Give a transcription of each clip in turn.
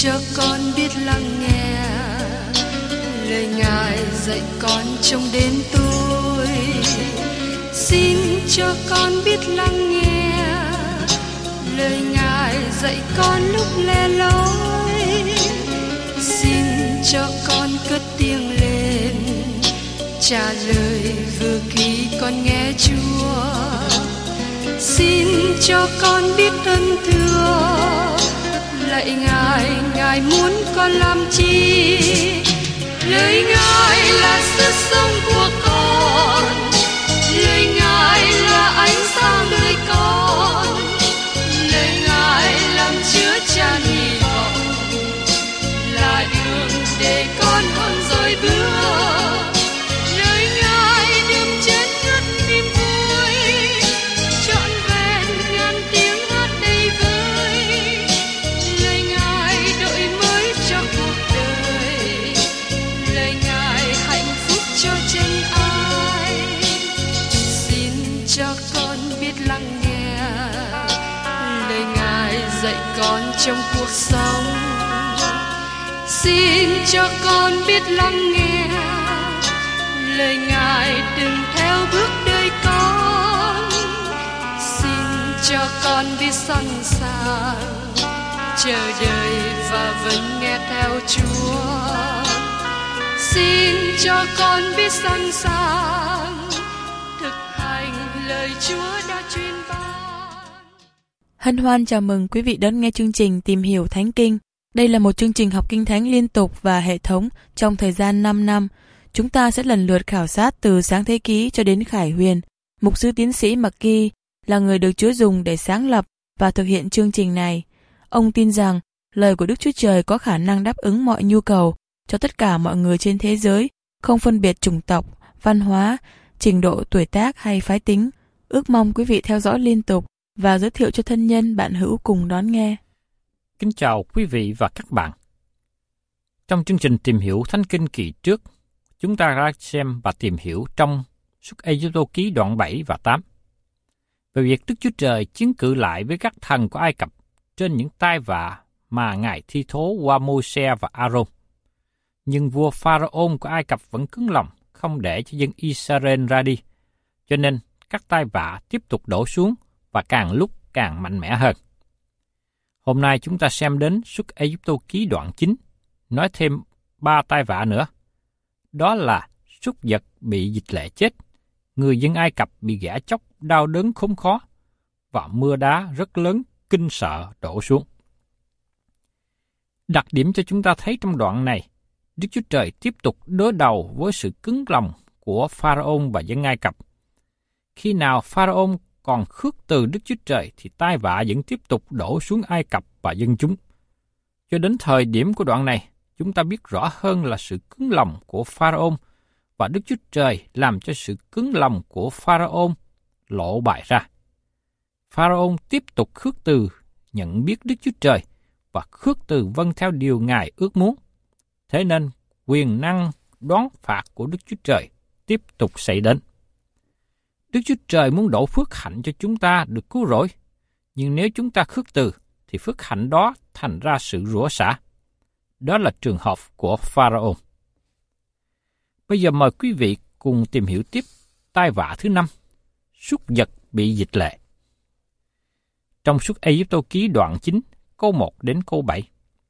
cho con biết lắng nghe lời Ngài dạy con trong đêm tối. Xin cho con biết lắng nghe lời Ngài dạy con lúc lẻ loi. Xin cho con cất tiếng lên trả lời vừa khi con nghe Chúa. Xin cho con biết ơn thưa lạy Ngài, Ngài muốn con làm chi? Lời Ngài là sức sống của con, lời Ngài là ánh sáng đời con, lời Ngài làm chứa chan hy vọng, là đường để con không dối bước. Lời Ngài đêm chết ngất niềm vui, trọn vẹn ngàn tiếng hát đầy vơi. Lời Ngài đổi mới cho cuộc đời, lời Ngài hạnh phúc cho chân ai. Xin cho con biết lắng nghe lời Ngài dạy con trong cuộc sống. Xin cho con biết lắng nghe lời Ngài đừng theo bước đời con. Xin cho con biết sẵn sàng chờ đợi và vẫn nghe theo Chúa. Xin cho con biết sẵn sàng thực hành lời Chúa đã truyền ban. Hân hoan chào mừng quý vị đón nghe chương trình Tìm hiểu Thánh Kinh. Đây là một chương trình học Kinh Thánh liên tục và hệ thống trong thời gian 5 năm. Chúng ta sẽ lần lượt khảo sát từ Sáng Thế Ký cho đến Khải Huyền. Mục sư tiến sĩ McGee là người được Chúa dùng để sáng lập và thực hiện chương trình này. Ông tin rằng lời của Đức Chúa Trời có khả năng đáp ứng mọi nhu cầu cho tất cả mọi người trên thế giới, không phân biệt chủng tộc, văn hóa, trình độ tuổi tác hay phái tính. Ước mong quý vị theo dõi liên tục và giới thiệu cho thân nhân bạn hữu cùng đón nghe. Kính chào quý vị và các bạn. Trong chương trình Tìm hiểu Thánh Kinh kỳ trước, chúng ta đã xem và tìm hiểu trong Xuất Ê-giô-tô ký đoạn 7 và 8 về việc Đức Chúa Trời chiến cự lại với các thần của Ai Cập trên những tai vạ mà Ngài thi thố qua Môi-se và A-rôn. Nhưng vua Pharaon của Ai Cập vẫn cứng lòng không để cho dân Israel ra đi, cho nên các tai vạ tiếp tục đổ xuống và càng lúc càng mạnh mẽ hơn. Hôm nay chúng ta xem đến Xuất Ê-giô-tô ký đoạn 9, nói thêm 3 tai vạ nữa. Đó là súc vật bị dịch lệ chết, người dân Ai Cập bị ghẻ chóc đau đớn khốn khó, và mưa đá rất lớn kinh sợ đổ xuống. Đặc điểm cho chúng ta thấy trong đoạn này, Đức Chúa Trời tiếp tục đối đầu với sự cứng lòng của Pharaon và dân Ai Cập. Khi nào Pharaon còn khước từ Đức Chúa Trời thì tai vạ vẫn tiếp tục đổ xuống Ai Cập và dân chúng. Cho đến thời điểm của đoạn này, chúng ta biết rõ hơn là sự cứng lòng của Pharaon và Đức Chúa Trời làm cho sự cứng lòng của Pharaon lộ bại ra. Pharaon tiếp tục khước từ nhận biết Đức Chúa Trời và khước từ vâng theo điều Ngài ước muốn. Thế nên quyền năng đoán phạt của Đức Chúa Trời tiếp tục xảy đến. Đức Chúa Trời muốn đổ phước hạnh cho chúng ta được cứu rỗi, nhưng nếu chúng ta khước từ thì phước hạnh đó thành ra sự rủa xả. Đó là trường hợp của Pharaon. Bây giờ mời quý vị cùng tìm hiểu tiếp tai vạ thứ 5, súc vật bị dịch lệ. Trong Xuất Ê-giô-tô ký đoạn 9, câu 1 đến câu 7.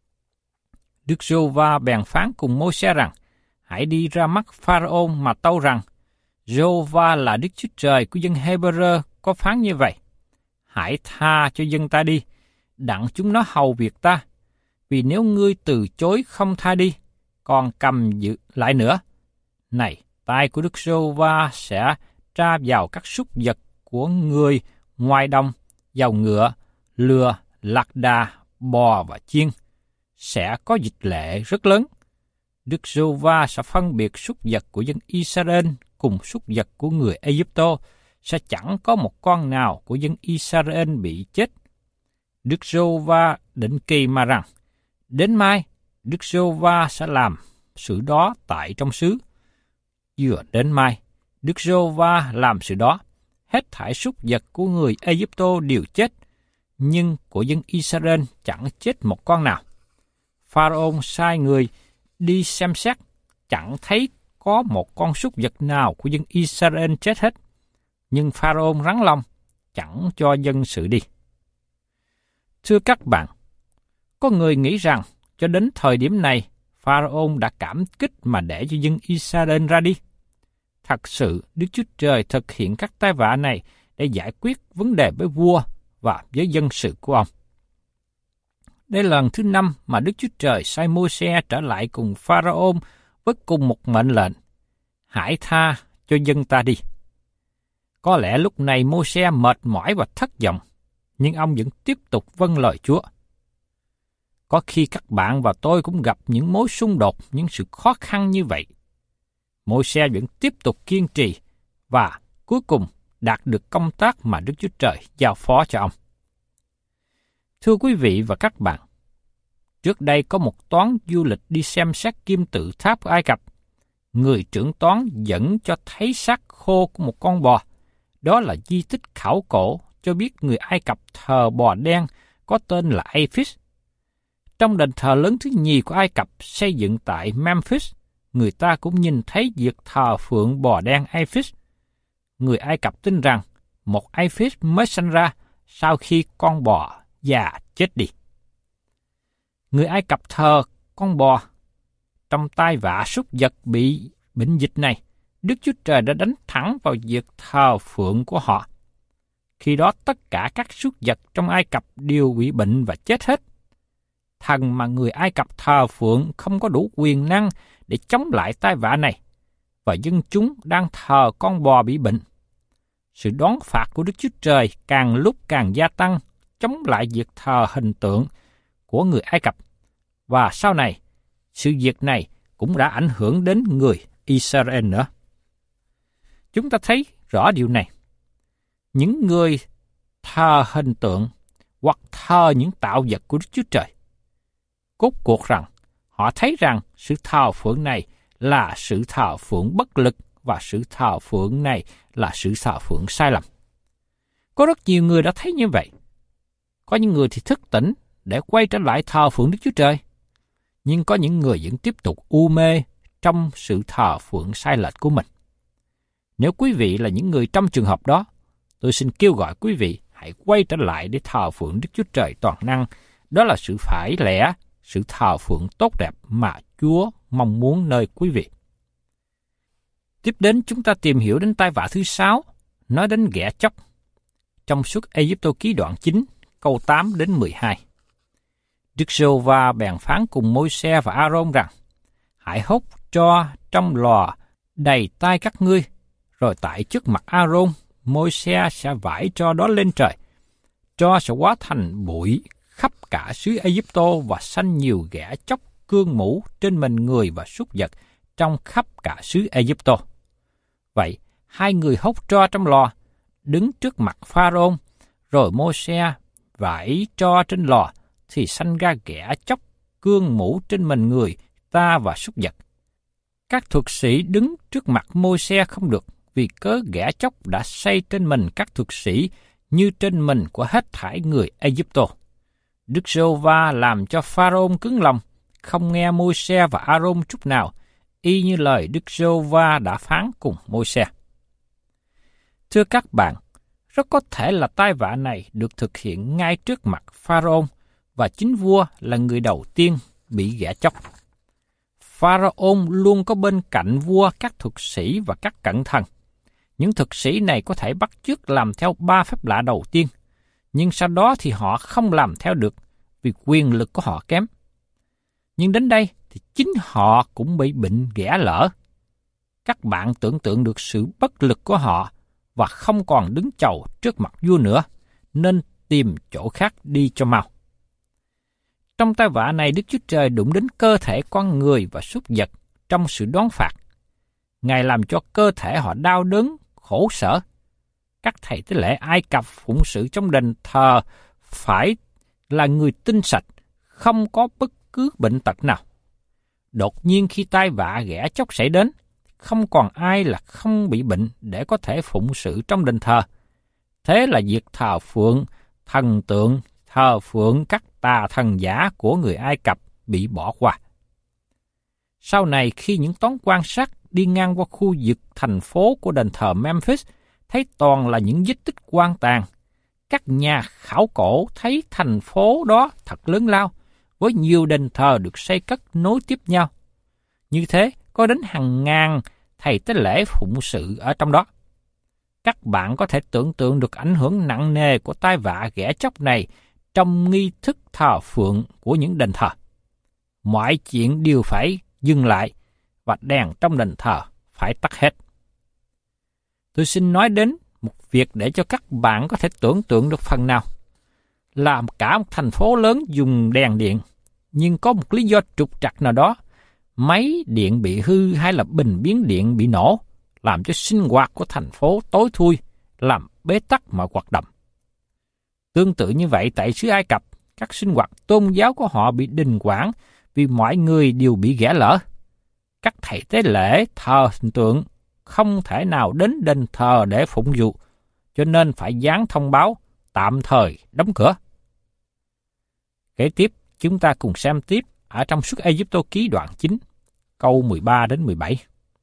Đức Giê-hô-va bèn phán cùng Môi-se rằng: Hãy đi ra mắt Pharaon mà tâu rằng: Giê-hô-va là Đức Chúa Trời của dân Hê-bơ-rơ có phán như vậy: Hãy tha cho dân ta đi, đặng chúng nó hầu việc ta. Vì nếu ngươi từ chối không tha đi, còn cầm giữ lại nữa, này, tay của Đức Giê-hô-va sẽ tra vào các súc vật của người ngoài đồng, vào ngựa, lừa, lạc đà, bò và chiên. Sẽ có dịch lệ rất lớn. Đức Giê-hô-va sẽ phân biệt súc vật của dân Israel cùng súc vật của người Ai-cập, sẽ chẳng có một con nào của dân Israel bị chết. Đức Giê-hô-va định kỳ mà rằng: Đến mai, Đức Giê-hô-va sẽ làm sự đó tại trong xứ. Vừa đến mai, Đức Giê-hô-va làm sự đó. Hết thảy súc vật của người Ai-cập đều chết, nhưng của dân Israel chẳng chết một con nào. Pharaoh sai người đi xem xét, chẳng thấy có một con súc vật nào của dân Israel chết hết. Nhưng Pharaoh rắn lòng, chẳng cho dân sự đi. Thưa các bạn, có người nghĩ rằng cho đến thời điểm này, Pharaoh đã cảm kích mà để cho dân Israel ra đi. Thật sự, Đức Chúa Trời thực hiện các tai vạ này để giải quyết vấn đề với vua và với dân sự của ông. Đây là lần thứ 5 mà Đức Chúa Trời sai Môi-se trở lại cùng Pharaoh với cùng một mệnh lệnh: hãy tha cho dân ta đi. Có lẽ lúc này Môi-se mệt mỏi và thất vọng, nhưng ông vẫn tiếp tục vâng lời Chúa. Có khi các bạn và tôi cũng gặp những mối xung đột, những sự khó khăn như vậy. Môi-se vẫn tiếp tục kiên trì và cuối cùng đạt được công tác mà Đức Chúa Trời giao phó cho ông. Thưa quý vị và các bạn, trước đây có một toán du lịch đi xem xét kim tự tháp Ai Cập. Người trưởng toán dẫn cho thấy xác khô của một con bò. Đó là di tích khảo cổ cho biết người Ai Cập thờ bò đen có tên là Apis. Trong đền thờ lớn thứ nhì của Ai Cập xây dựng tại Memphis, người ta cũng nhìn thấy việc thờ phượng bò đen Apis. Người Ai Cập tin rằng một Apis mới sanh ra sau khi con bò già chết đi. Người Ai Cập thờ con bò. Trong tai vạ súc vật bị bệnh dịch này, Đức Chúa Trời đã đánh thẳng vào việc thờ phượng của họ. Khi đó tất cả các súc vật trong Ai Cập đều bị bệnh và chết hết. Thần mà người Ai Cập thờ phượng không có đủ quyền năng để chống lại tai vạ này, và dân chúng đang thờ con bò bị bệnh. Sự đón phạt của Đức Chúa Trời càng lúc càng gia tăng, chống lại việc thờ hình tượng của người Ai Cập. Và sau này, sự việc này cũng đã ảnh hưởng đến người Israel nữa. Chúng ta thấy rõ điều này. Những người thờ hình tượng hoặc thờ những tạo vật của Đức Chúa Trời, cốt cuộc rằng họ thấy rằng sự thờ phượng này là sự thờ phượng bất lực và sự thờ phượng này là sự thờ phượng sai lầm. Có rất nhiều người đã thấy như vậy. Có những người thì thức tỉnh để quay trở lại thờ phượng Đức Chúa Trời, nhưng có những người vẫn tiếp tục u mê trong sự thờ phượng sai lệch của mình. Nếu quý vị là những người trong trường hợp đó, tôi xin kêu gọi quý vị hãy quay trở lại để thờ phượng Đức Chúa Trời toàn năng. Đó là sự phải lẽ, sự thờ phượng tốt đẹp mà Chúa mong muốn nơi quý vị. Tiếp đến chúng ta tìm hiểu đến tai vạ thứ 6, nói đến ghẻ chóc. Trong Xuất Ê-díp-tô ký đoạn 9, câu 8 đến 12. Đức Giê-hô-va bèn phán cùng Môi-se và A-rôn rằng: hãy hốt tro trong lò đầy tay các ngươi, rồi tại trước mặt A-rôn, Môi-se sẽ vải tro đó lên trời. Tro sẽ hóa thành bụi khắp cả xứ Ê-díp-tô và sanh nhiều ghẻ chóc cương mũ trên mình người và súc vật trong khắp cả xứ Ê-díp-tô. Vậy, hai người hốt tro trong lò, đứng trước mặt Pharaoh, rồi Môi-se vải tro trên lò, thì sanh ra ghẻ chóc cương mũ trên mình người ta và súc vật. Các thuật sĩ đứng trước mặt Môi-se không được, vì cớ ghẻ chóc đã xây trên mình các thuật sĩ như trên mình của hết thảy người Ê-díp-tô. Đức Giê-hô-va làm cho Pharaoh cứng lòng, không nghe Môi-se và A-rôn chút nào, y như lời Đức Giê-hô-va đã phán cùng Môi-se. Thưa các bạn, rất có thể là tai vạ này được thực hiện ngay trước mặt Pharaoh, và chính vua là người đầu tiên bị ghẻ chóc. Pharaoh luôn có bên cạnh vua các thuật sĩ và các cận thần. Những thuật sĩ này có thể bắt chước làm theo 3 phép lạ đầu tiên, nhưng sau đó thì họ không làm theo được vì quyền lực của họ kém. Nhưng đến đây thì chính họ cũng bị bệnh ghẻ lở. Các bạn tưởng tượng được sự bất lực của họ và không còn đứng chầu trước mặt vua nữa, nên tìm chỗ khác đi cho mau. Trong tai vạ này, Đức Chúa Trời đụng đến cơ thể con người và súc vật trong sự đón phạt. Ngài làm cho cơ thể họ đau đớn, khổ sở. Các thầy tế lễ Ai Cập phụng sự trong đền thờ phải là người tinh sạch, không có bất cứ bệnh tật nào. Đột nhiên khi tai vạ ghẻ chóc xảy đến, không còn ai là không bị bệnh để có thể phụng sự trong đền thờ. Thế là việc thờ phượng, thần tượng, thờ phượng các tà thần giả của người Ai Cập bị bỏ qua. Sau này khi những toán quan sát đi ngang qua khu vực thành phố của đền thờ Memphis thấy toàn là những vết tích hoang tàn, các nhà khảo cổ thấy thành phố đó thật lớn lao, với nhiều đền thờ được xây cất nối tiếp nhau. Như thế, có đến hàng ngàn thầy tế lễ phụng sự ở trong đó. Các bạn có thể tưởng tượng được ảnh hưởng nặng nề của tai vạ ghẻ chóc này trong nghi thức thờ phượng của những đền thờ. Mọi chuyện đều phải dừng lại và đèn trong đền thờ phải tắt hết. Tôi xin nói đến một việc để cho các bạn có thể tưởng tượng được phần nào. Là cả một thành phố lớn dùng đèn điện, nhưng có một lý do trục trặc nào đó, máy điện bị hư hay là bình biến điện bị nổ, làm cho sinh hoạt của thành phố tối thui, làm bế tắc mọi hoạt động. Tương tự như vậy tại xứ Ai Cập, các sinh hoạt tôn giáo của họ bị đình hoãn vì mọi người đều bị ghẻ lỡ. Các thầy tế lễ thờ hình tượng không thể nào đến đền thờ để phụng vụ, cho nên phải dán thông báo tạm thời đóng cửa. Kế tiếp, chúng ta cùng xem tiếp ở trong Xuất Ê-díp-tô ký đoạn 9, câu 13 đến 17.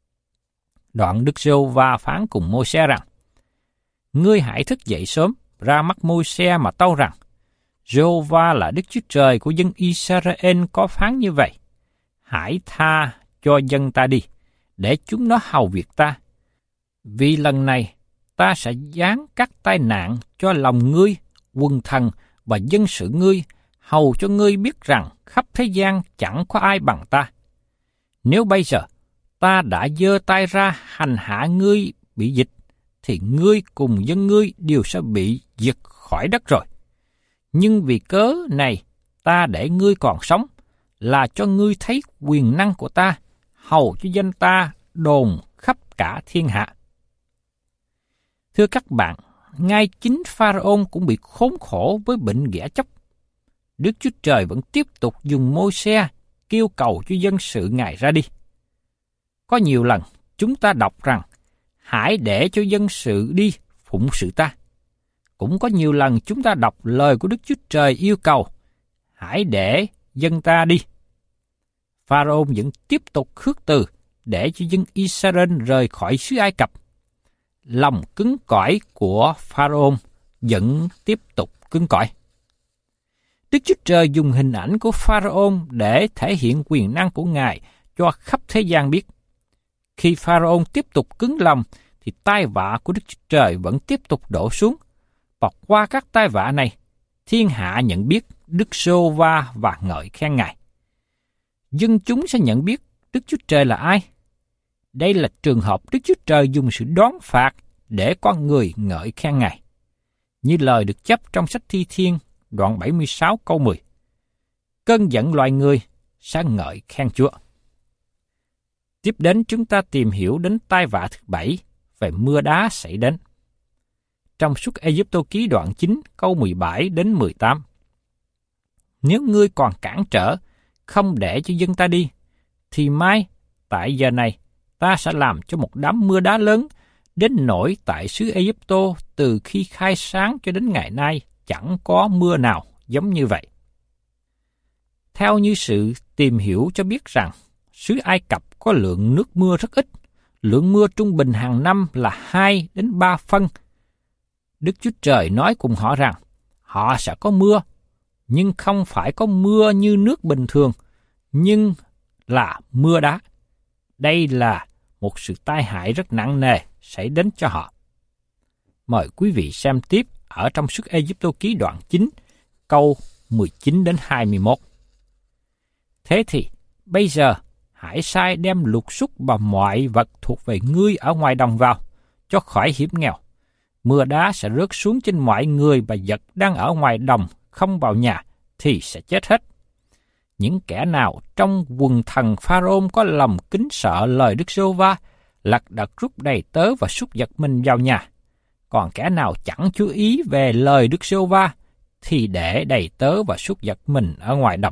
Đoạn Đức Giê-hô-va phán cùng Môi-se rằng: Ngươi hãy thức dậy sớm, ra mắt Môi-se mà tâu rằng: Giê-hô-va là Đức Chúa Trời của dân Israel có phán như vậy: Hãy tha cho dân ta đi, để chúng nó hầu việc ta. Vì lần này ta sẽ giáng các tai nạn cho lòng ngươi, quần thần và dân sự ngươi, hầu cho ngươi biết rằng khắp thế gian chẳng có ai bằng ta. Nếu bây giờ ta đã giơ tay ra hành hạ ngươi bị dịch, thì ngươi cùng dân ngươi đều sẽ bị giật khỏi đất rồi. Nhưng vì cớ này ta để ngươi còn sống, là cho ngươi thấy quyền năng của ta, hầu cho danh ta đồn khắp cả thiên hạ. Thưa các bạn, ngay chính Pharaon cũng bị khốn khổ với bệnh ghẻ chóc. Đức Chúa Trời vẫn tiếp tục dùng Môi-se kêu cầu cho dân sự Ngài ra đi. Có nhiều lần chúng ta đọc rằng: Hãy để cho dân sự đi phụng sự ta. Cũng có nhiều lần chúng ta đọc lời của Đức Chúa Trời yêu cầu: Hãy để dân ta đi. Pharaon vẫn tiếp tục khước từ để cho dân Israel rời khỏi xứ Ai Cập. Lòng cứng cỏi của Pharaon vẫn tiếp tục cứng cỏi. Đức Chúa Trời dùng hình ảnh của Pharaon để thể hiện quyền năng của Ngài cho khắp thế gian biết. Khi Pharaon tiếp tục cứng lòng, thì tai vạ của Đức Chúa Trời vẫn tiếp tục đổ xuống. Và qua các tai vạ này, thiên hạ nhận biết Đức Giê-hô-va và ngợi khen Ngài. Dân chúng sẽ nhận biết Đức Chúa Trời là ai. Đây là trường hợp Đức Chúa Trời dùng sự đón phạt để con người ngợi khen Ngài. Như lời được chép trong sách Thi Thiên, đoạn 76 câu 10. Cơn giận loài người sẽ ngợi khen Chúa. Tiếp đến chúng ta tìm hiểu đến tai vạ thứ 7 về mưa đá xảy đến. Trong Xuất Ê-díp-tô ký đoạn 9 câu 17 đến 18. Nếu ngươi còn cản trở, không để cho dân ta đi, thì mai, tại giờ này, ta sẽ làm cho một đám mưa đá lớn, đến nỗi tại xứ Ê-díp-tô từ khi khai sáng cho đến ngày nay chẳng có mưa nào giống như vậy. Theo như sự tìm hiểu cho biết rằng, xứ Ai Cập có lượng nước mưa rất ít, lượng mưa trung bình hàng năm là 2 đến 3 phân. Đức Chúa Trời nói cùng họ rằng, họ sẽ có mưa, nhưng không phải có mưa như nước bình thường, nhưng là mưa đá. Đây là một sự tai hại rất nặng nề xảy đến cho họ. Mời quý vị xem tiếp ở trong Xuất Ê-díp-tô ký đoạn 9, câu 19 đến 21. Thế thì, bây giờ, hãy sai đem lục súc và mọi vật thuộc về ngươi ở ngoài đồng vào, cho khỏi hiểm nghèo. Mưa đá sẽ rớt xuống trên mọi người và vật đang ở ngoài đồng không vào nhà, thì sẽ chết hết. Những kẻ nào trong quần thần Pharaon có lòng kính sợ lời Đức Giê-hô-va, lật đật rút đầy tớ và súc vật mình vào nhà. Còn kẻ nào chẳng chú ý về lời Đức Giê-hô-va, thì để đầy tớ và súc vật mình ở ngoài đồng.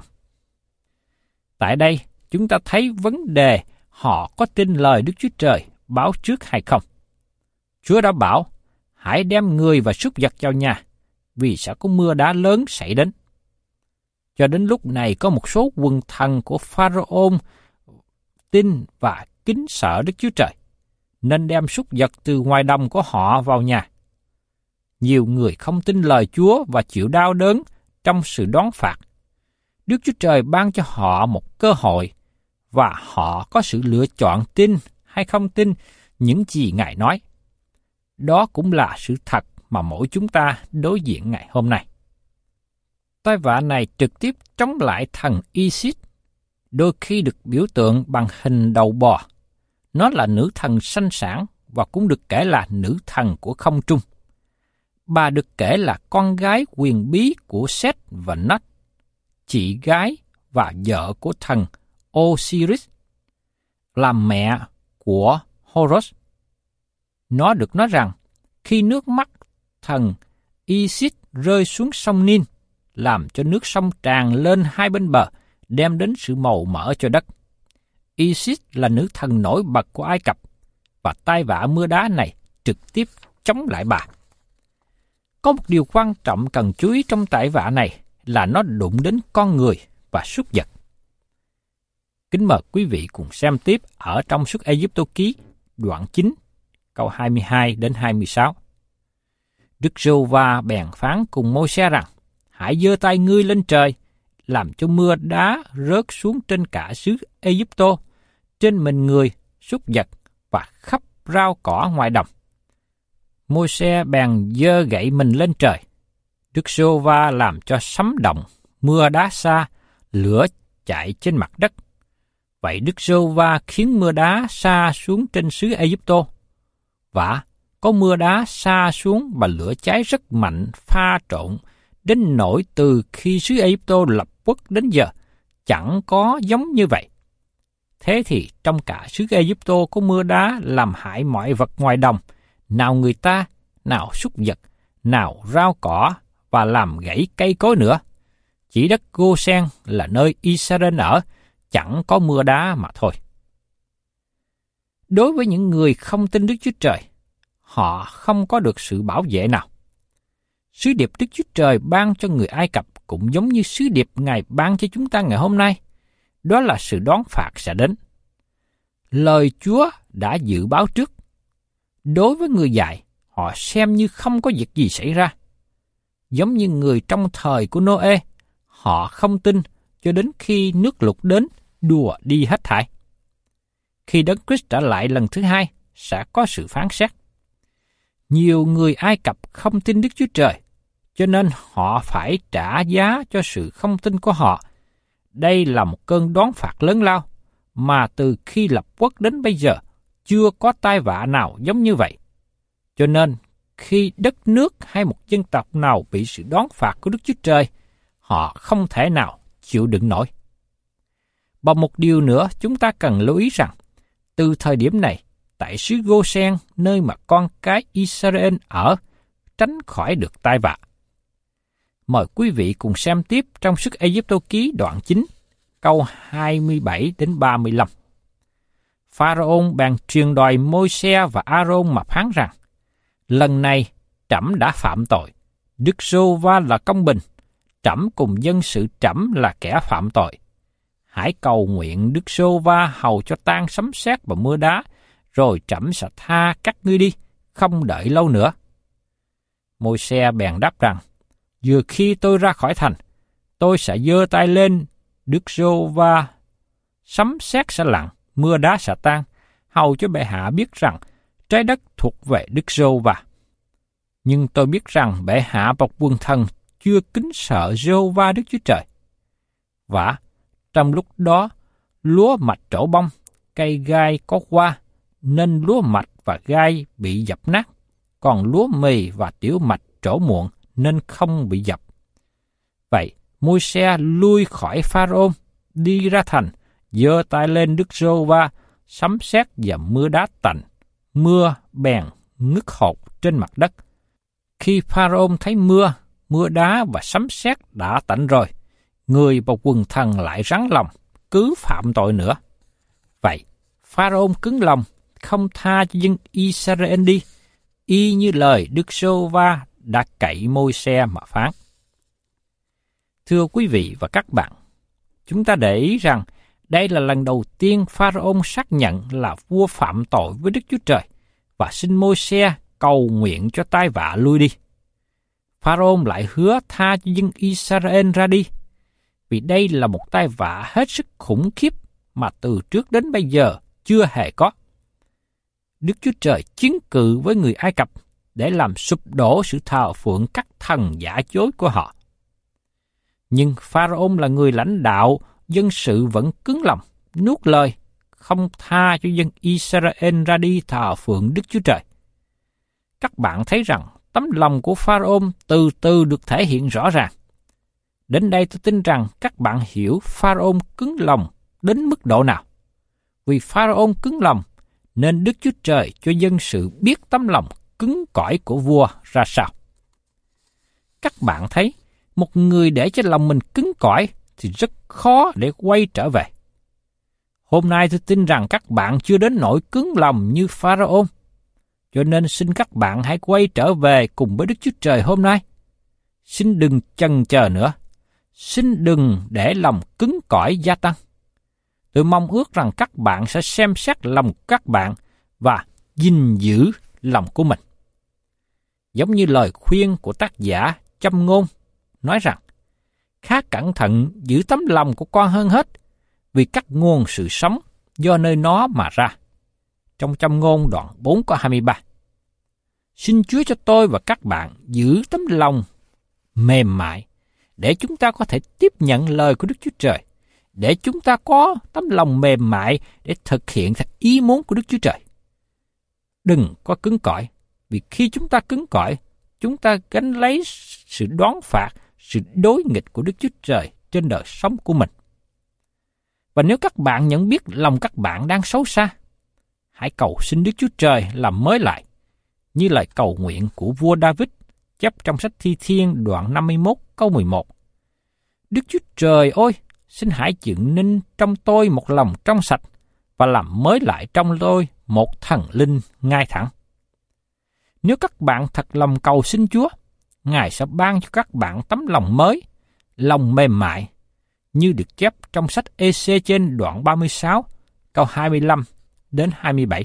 Tại đây, chúng ta thấy vấn đề họ có tin lời Đức Chúa Trời báo trước hay không. Chúa đã bảo, hãy đem người và súc vật vào nhà, vì sẽ có mưa đá lớn xảy đến. Cho đến lúc này có một số quần thần của Pharaoh tin và kính sợ Đức Chúa Trời, nên đem súc vật từ ngoài đồng của họ vào nhà. Nhiều người không tin lời Chúa và chịu đau đớn trong sự đón phạt. Đức Chúa Trời ban cho họ một cơ hội và họ có sự lựa chọn tin hay không tin những gì Ngài nói. Đó cũng là sự thật mà mỗi chúng ta đối diện ngày hôm nay. Tai vạ này trực tiếp chống lại thần Isis, đôi khi được biểu tượng bằng hình đầu bò. Nó là nữ thần sanh sản và cũng được kể là nữ thần của không trung. Bà được kể là con gái quyền bí của Seth và Nut, chị gái và vợ của thần Osiris, là mẹ của Horus. Nó được nói rằng khi nước mắt thần Isis rơi xuống sông Nin, làm cho nước sông tràn lên hai bên bờ, đem đến sự màu mỡ cho đất. Isis là nữ thần nổi bật của Ai Cập, và tai vạ mưa đá này trực tiếp chống lại bà. Có một điều quan trọng cần chú ý trong tai vạ này là nó đụng đến con người và súc vật. Kính mời quý vị cùng xem tiếp ở trong Xuất Ê-díp-tô ký đoạn 9, câu 22 đến 26. Đức Giê-hô-va bèn phán cùng Môi-se rằng: Hãy giơ tay ngươi lên trời, làm cho mưa đá rớt xuống trên cả xứ Ê-díp-tô, trên mình người, súc vật và khắp rau cỏ ngoài đồng. Môi-se bèn giơ gậy mình lên trời. Đức Giê-hô-va làm cho sấm động, mưa đá sa, lửa chạy trên mặt đất. Vậy Đức Giê-hô-va khiến mưa đá sa xuống trên xứ Ê-díp-tô. Và có mưa đá sa xuống và lửa cháy rất mạnh pha trộn, đến nỗi từ khi xứ Ê-díp-tô lập quốc đến giờ, chẳng có giống như vậy. Thế thì trong cả xứ Ê-díp-tô có mưa đá làm hại mọi vật ngoài đồng, nào người ta, nào súc vật, nào rau cỏ, và làm gãy cây cối nữa. Chỉ đất Gô-sen là nơi Israel ở, chẳng có mưa đá mà thôi. Đối với những người không tin Đức Chúa Trời, họ không có được sự bảo vệ nào. Sứ điệp Đức Chúa Trời ban cho người Ai Cập cũng giống như sứ điệp Ngài ban cho chúng ta ngày hôm nay. Đó là sự đón phạt sẽ đến. Lời Chúa đã dự báo trước. Đối với người dại, họ xem như không có việc gì xảy ra. Giống như người trong thời của Nô-ê, họ không tin cho đến khi nước lụt đến, đùa đi hết thảy. Khi Đấng Christ trở lại lần thứ hai, sẽ có sự phán xét. Nhiều người Ai Cập không tin Đức Chúa Trời, cho nên họ phải trả giá cho sự không tin của họ. Đây là một cơn đón phạt lớn lao, mà từ khi lập quốc đến bây giờ, chưa có tai vạ nào giống như vậy. Cho nên, khi đất nước hay một dân tộc nào bị sự đón phạt của Đức Chúa Trời, họ không thể nào chịu đựng nổi. Và một điều nữa chúng ta cần lưu ý rằng, từ thời điểm này, tại xứ Gô-sen, nơi mà con cái Israel ở, tránh khỏi được tai vạ. Mời quý vị cùng xem tiếp trong Xuất Ê-díp-tô ký đoạn 9, câu 27 đến 35. Pharaoh bèn truyền đòi Môi-se và A-rôn mà phán rằng: Lần này trẫm đã phạm tội, Đức Giê-hô-va là công bình, trẫm cùng dân sự trẫm là kẻ phạm tội. Hãy cầu nguyện Đức Giê-hô-va hầu cho tan sấm sét và mưa đá, rồi trẫm sẽ tha các ngươi đi, không đợi lâu nữa. Môi-se bèn đáp rằng: Vừa khi tôi ra khỏi thành, tôi sẽ giơ tay lên Đức Giê-hô-va, sấm sét sẽ lặng, mưa đá sẽ tan, hầu cho bệ hạ biết rằng trái đất thuộc về Đức Giê-hô-va. Nhưng tôi biết rằng bệ hạ và quần thần chưa kính sợ Giê-hô-va Đức Chúa Trời. Và trong lúc đó, lúa mạch trổ bông, cây gai có hoa, nên lúa mạch và gai bị dập nát, còn lúa mì và tiểu mạch trổ muộn nên không bị dập. Vậy, Môi-se lui khỏi Pharaoh, đi ra thành, giơ tay lên Đức Giê-hô-va, sấm sét và mưa đá tạnh, mưa bèn ngứt hột trên mặt đất. Khi Pharaoh thấy mưa đá và sấm sét đã tạnh rồi, người và quần thần lại rắn lòng, cứ phạm tội nữa. Vậy, Pharaoh cứng lòng, không tha cho dân Israel đi, y như lời Đức Giê-hô-va đã cậy Môi-se mà phán. Thưa quý vị và các bạn, chúng ta để ý rằng đây là lần đầu tiên Pharaoh xác nhận là vua phạm tội với Đức Chúa Trời và xin Môi-se cầu nguyện cho tai vạ lui đi. Pharaoh lại hứa tha cho dân Israel ra đi, vì đây là một tai vạ hết sức khủng khiếp mà từ trước đến bây giờ chưa hề có. Đức Chúa Trời chiến cự với người Ai Cập để làm sụp đổ sự thờ phượng các thần giả dối của họ. Nhưng Pharaoh là người lãnh đạo, dân sự vẫn cứng lòng, nuốt lời, không tha cho dân Israel ra đi thờ phượng Đức Chúa Trời. Các bạn thấy rằng tấm lòng của Pharaoh từ từ được thể hiện rõ ràng. Đến đây tôi tin rằng các bạn hiểu Pharaoh cứng lòng đến mức độ nào. Vì Pharaoh cứng lòng, nên Đức Chúa Trời cho dân sự biết tấm lòng cứng cỏi của vua ra sao. Các bạn thấy, một người để cho lòng mình cứng cỏi thì rất khó để quay trở về. Hôm nay tôi tin rằng các bạn chưa đến nỗi cứng lòng như Pharaoh, cho nên xin các bạn hãy quay trở về cùng với Đức Chúa Trời hôm nay. Xin đừng chần chờ nữa. Xin đừng để lòng cứng cỏi gia tăng. Tôi mong ước rằng các bạn sẽ xem xét lòng các bạn và gìn giữ lòng của mình. Giống như lời khuyên của tác giả Châm Ngôn nói rằng, khá cẩn thận giữ tấm lòng của con hơn hết, vì các nguồn sự sống do nơi nó mà ra. Trong Châm Ngôn đoạn 4 câu 23. Xin Chúa cho tôi và các bạn giữ tấm lòng mềm mại, để chúng ta có thể tiếp nhận lời của Đức Chúa Trời, để chúng ta có tấm lòng mềm mại để thực hiện theo ý muốn của Đức Chúa Trời. Đừng có cứng cỏi, vì khi chúng ta cứng cỏi, chúng ta gánh lấy sự đoán phạt, sự đối nghịch của Đức Chúa Trời trên đời sống của mình. Và nếu các bạn nhận biết lòng các bạn đang xấu xa, hãy cầu xin Đức Chúa Trời làm mới lại, như lời cầu nguyện của vua David chép trong sách Thi Thiên đoạn 51 câu 11. Đức Chúa Trời ơi, xin hãy dựng nên trong tôi một lòng trong sạch và làm mới lại trong tôi một thần linh ngay thẳng. Nếu các bạn thật lòng cầu xin Chúa, Ngài sẽ ban cho các bạn tấm lòng mới, lòng mềm mại, như được chép trong sách Ê-xê trên đoạn 36, câu 25 đến 27.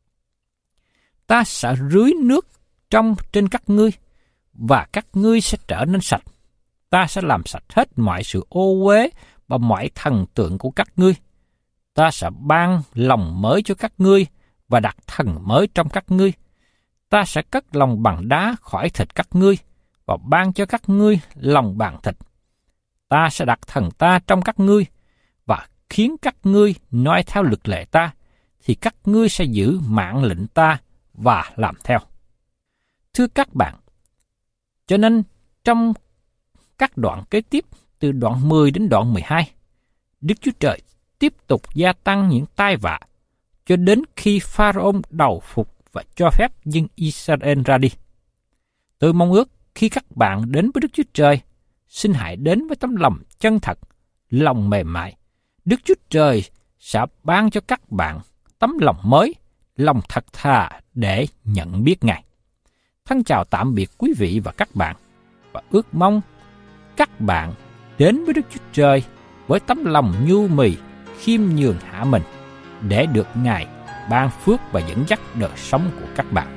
Ta sẽ rưới nước trong trên các ngươi, và các ngươi sẽ trở nên sạch. Ta sẽ làm sạch hết mọi sự ô uế và mọi thần tượng của các ngươi. Ta sẽ ban lòng mới cho các ngươi và đặt thần mới trong các ngươi. Ta sẽ cất lòng bằng đá khỏi thịt các ngươi và ban cho các ngươi lòng bằng thịt. Ta sẽ đặt thần ta trong các ngươi và khiến các ngươi noi theo luật lệ ta, thì các ngươi sẽ giữ mạng lệnh ta và làm theo. Thưa các bạn, cho nên trong các đoạn kế tiếp từ đoạn 10 đến đoạn 12, Đức Chúa Trời tiếp tục gia tăng những tai vạ cho đến khi Pharaoh đầu phục và cho phép dân Israel ra đi. Tôi mong ước khi các bạn đến với Đức Chúa Trời, xin hãy đến với tấm lòng chân thật, lòng mềm mại. Đức Chúa Trời sẽ ban cho các bạn tấm lòng mới, lòng thật thà để nhận biết Ngài. Thân chào tạm biệt quý vị và các bạn, và ước mong các bạn đến với Đức Chúa Trời với tấm lòng nhu mì, khiêm nhường hạ mình, để được Ngài ban phước và dẫn dắt đời sống của các bạn.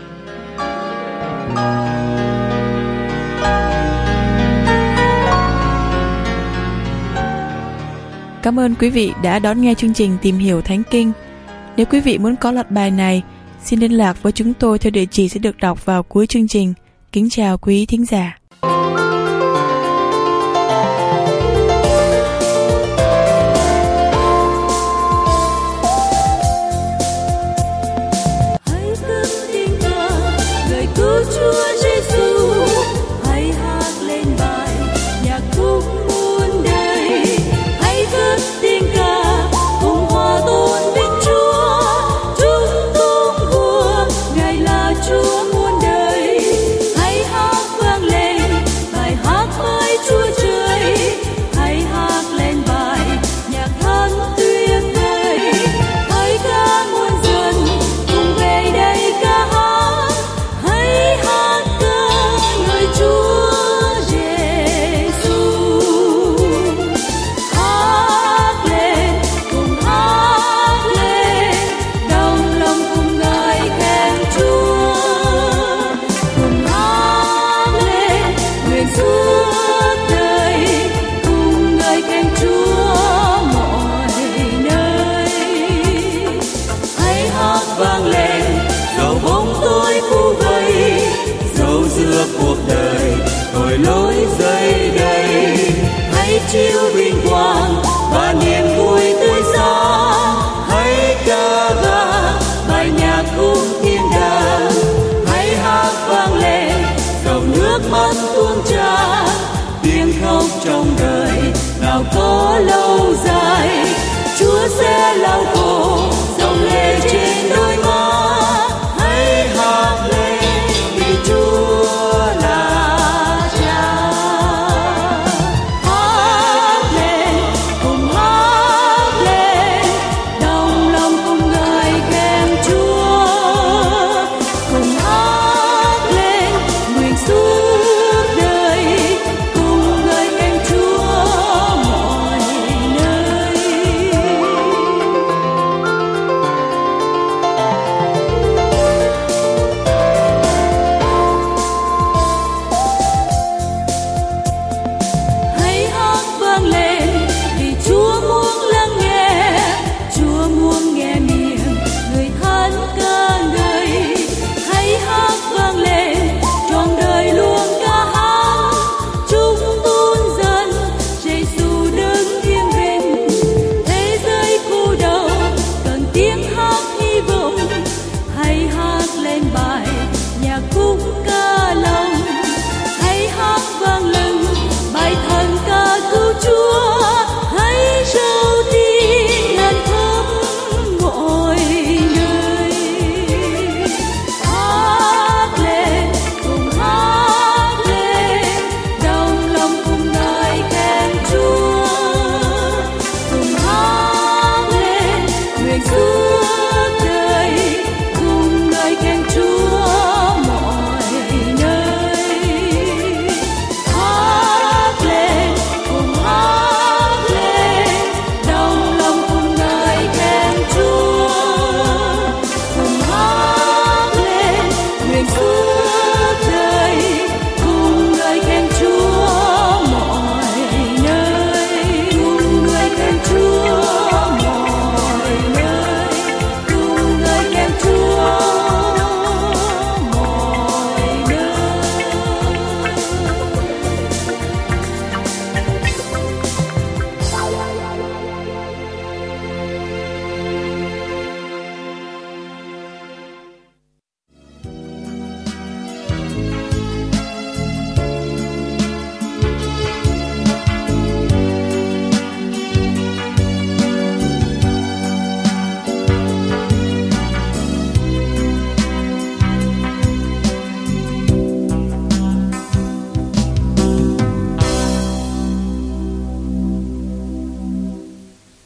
Cảm ơn quý vị đã đón nghe chương trình Tìm Hiểu Thánh Kinh. Nếu quý vị muốn có loạt bài này, xin liên lạc với chúng tôi theo địa chỉ sẽ được đọc vào cuối chương trình. Kính chào quý thính giả.